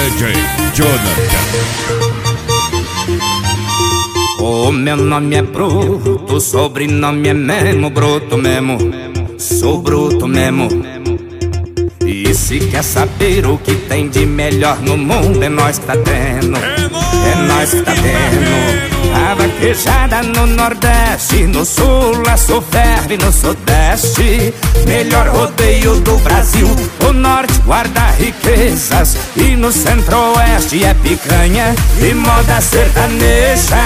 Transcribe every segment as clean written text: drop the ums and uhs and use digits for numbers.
DJ Jonathan. O meu nome é Bruto, o sobrenome é mesmo Bruto mesmo. Sou bruto mesmo. E se quer saber o que tem de melhor no mundo, é nós que tá tendo. É nós que tá tendo. A vaquejada no Nordeste, no Sul a Sul ferve no Sudeste. Melhor rodeio do Brasil. O Norte guarda riquezas e no Centro-Oeste é picanha e moda sertaneja.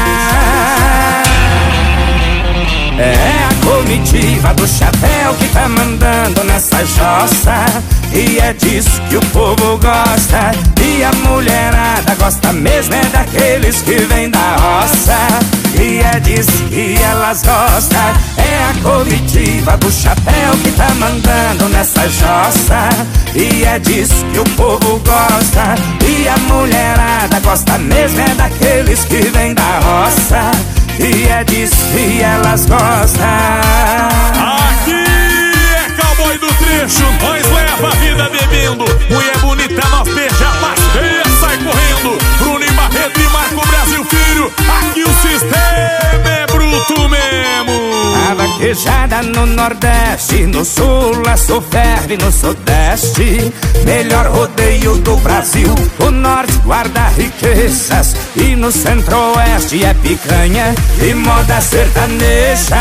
É a comitiva do chapéu que tá mandando nessa jossa, e é disso que o povo gosta. E a mulherada gosta mesmo é daqueles que vêm da roça, e é disso que elas gostam. É a comitiva do chapéu que tá mandando nessa jossa, e é disso que o povo gosta. E a mulherada gosta mesmo é daqueles que vêm da roça, e é disso que elas gostam. Aqui é cowboy do trecho, nós leva a vida bebendo. Mulher bonita, nós beija, passeia, sai correndo. Bruno e Barreto e Marco Brasil Filho, aqui o sistema é bruto mesmo. A vaquejada no Nordeste, no Sul a Sul ferve no Sudeste. Melhor rodeio do Brasil. O Norte guarda riquezas e no Centro-Oeste é picanha e moda sertaneja.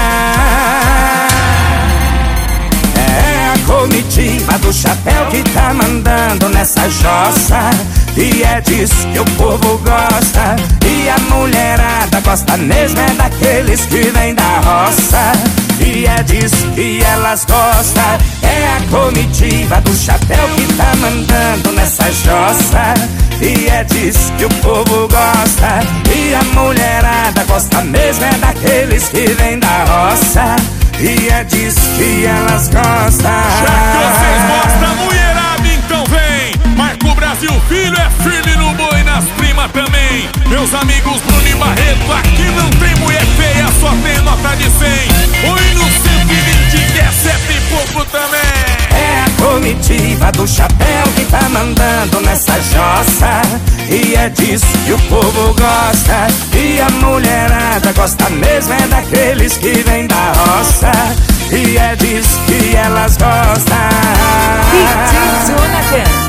É a comitiva do chapéu que tá mandando nessa jossa, e é disso que o povo gosta. E a mulherada gosta mesmo é daqueles que vêm da roça, e é disso que elas gostam. É a comitiva do chapéu que tá mandando nessa jossa, e é disso que o povo gosta. E a mulherada gosta mesmo é daqueles que vêm da roça, e é disso que elas gostam. Já que vocês gostam, mulherada, então vem. Marco Brasil Filho é firme no boi, nas primas também. Meus amigos Bruno e Barreto, aqui não tem mulher feia, só tem nota de 100. Oi no 120 que é 7 e pouco também. É a comitiva do chapéu que tá mandando nessa jossa, e é disso que o povo gosta. E a mulherada gosta mesmo é daqueles que vêm da roça, e é disso que elas gostam. DJ Jonathan.